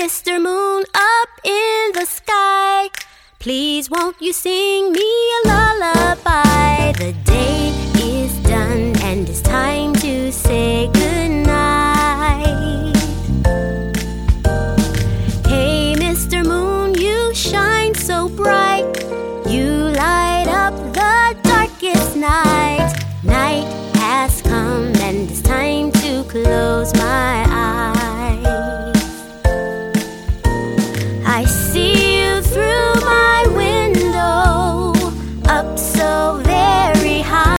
Mr. Moon up in the sky, please won't you sing me a lullaby? The day is done and it's time to say goodnight. Hey Mr. Moon, you shine so bright, you light up the darkest night. Night has come and it's time to close my